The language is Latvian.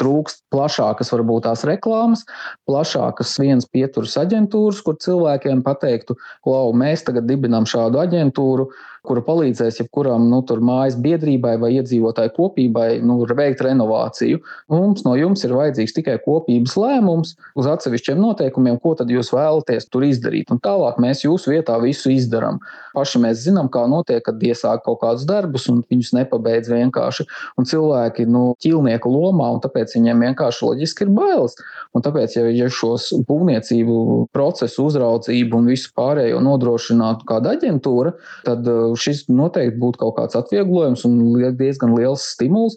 trūkst plašākas varbūt tās reklāmas, plašākas vienas pieturas aģentūras, kur cilvēkiem pateiktu, klau, mēs tagad dibinām šādu aģentūru, kura palīdzēs jebkuram tur mājas biedrībai vai iedzīvotāju kopībai veikt renovāciju. Mums no jums ir vajadzīgs tikai kopības lēmums uz atsevišķiem noteikumiem, ko tad jūs vēlaties tur izdarīt. Un tālāk mēs jūsu vietā visu izdarām. Paši mēs zinām, kā notiek, kad iesāk kaut kādus darbus un viņus nepabeidz vienkārši. Un cilvēki ķīlnieka lomā, un tāpēc viņiem vienkārši loģiski ir bailes. Un tāpēc, ja šos būvniecību procesu uzraudzību un visu pārējo nodrošinātu kāda aģentūra, tad šis noteikti būtu kaut kāds atvieglojums un diezgan liels stimuls